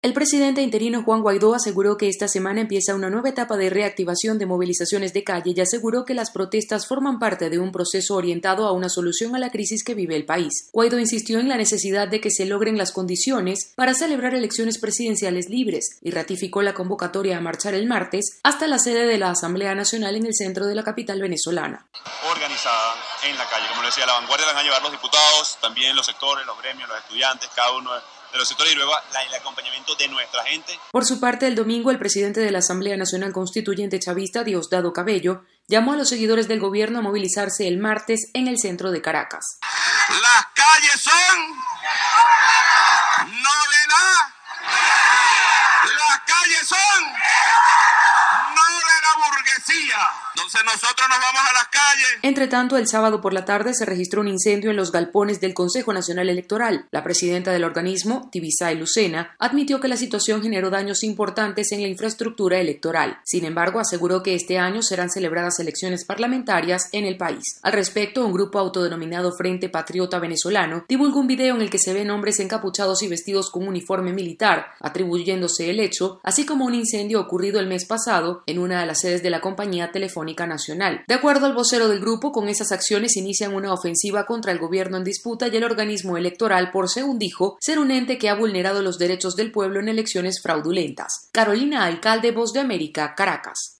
El presidente interino Juan Guaidó aseguró que esta semana empieza una nueva etapa de reactivación de movilizaciones de calle y aseguró que las protestas forman parte de un proceso orientado a una solución a la crisis que vive el país. Guaidó insistió en la necesidad de que se logren las condiciones para celebrar elecciones presidenciales libres y ratificó la convocatoria a marchar el martes hasta la sede de la Asamblea Nacional en el centro de la capital venezolana. Organizada en la calle, como les decía, la vanguardia la van a llevar los diputados, también los sectores, los gremios, los estudiantes, cada uno de los sectores y luego el acompañamiento de nuestra gente. Por su parte, el domingo, el presidente de la Asamblea Nacional Constituyente chavista, Diosdado Cabello, llamó a los seguidores del gobierno a movilizarse el martes en el centro de Caracas. Las calles son novedad. Las calles son no de la burguesía. Entonces nosotros nos vamos a las calles. Entre tanto, el sábado por la tarde se registró un incendio en los galpones del Consejo Nacional Electoral. La presidenta del organismo, Tibisay Lucena, admitió que la situación generó daños importantes en la infraestructura electoral. Sin embargo, aseguró que este año serán celebradas elecciones parlamentarias en el país. Al respecto, un grupo autodenominado Frente Patriota Venezolano divulgó un video en el que se ven hombres encapuchados y vestidos con uniforme militar, atribuyéndose el hecho, así como un incendio ocurrido el mes pasado en una de las sedes de la compañía telefónica nacional. De acuerdo al vocero del grupo, con esas acciones inician una ofensiva contra el gobierno en disputa y el organismo electoral por, según dijo, ser un ente que ha vulnerado los derechos del pueblo en elecciones fraudulentas. Carolina Alcalde, Voz de América, Caracas.